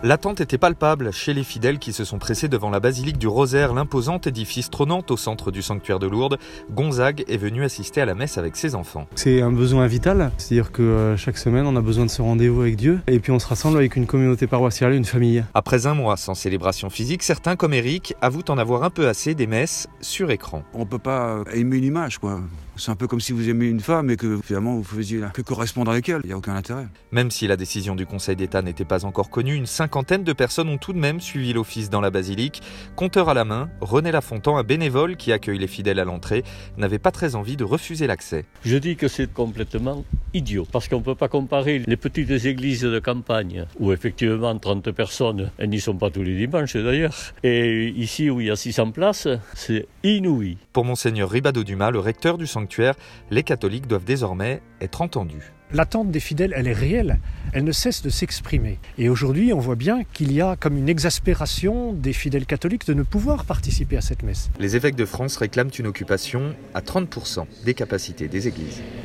L'attente était palpable chez les fidèles qui se sont pressés devant la basilique du Rosaire, l'imposant édifice trônant au centre du sanctuaire de Lourdes. Gonzague est venu assister à la messe avec ses enfants. C'est un besoin vital, c'est-à-dire que chaque semaine on a besoin de ce rendez-vous avec Dieu et puis on se rassemble avec une communauté paroissiale, une famille. Après un mois sans célébration physique, certains comme Eric avouent en avoir un peu assez des messes sur écran. On peut pas aimer une image, quoi. C'est un peu comme si vous aimez une femme et que finalement vous faisiez que correspondre avec elle. Il n'y a aucun intérêt. Même si la décision du Conseil d'État n'était pas encore connue, une cinquantaine de personnes ont tout de même suivi l'office dans la basilique. Compteur à la main, René Lafontant, un bénévole qui accueille les fidèles à l'entrée, n'avait pas très envie de refuser l'accès. Je dis que c'est complètement idiot, parce qu'on ne peut pas comparer les petites églises de campagne, où effectivement 30 personnes, elles n'y sont pas tous les dimanches d'ailleurs, et ici où il y a 600 places, c'est inouï. Pour Monseigneur Ribado-Dumas, le recteur du sanctuaire, les catholiques doivent désormais être entendus. L'attente des fidèles, elle est réelle, elle ne cesse de s'exprimer. Et aujourd'hui, on voit bien qu'il y a comme une exaspération des fidèles catholiques de ne pouvoir participer à cette messe. Les évêques de France réclament une occupation à 30% des capacités des églises.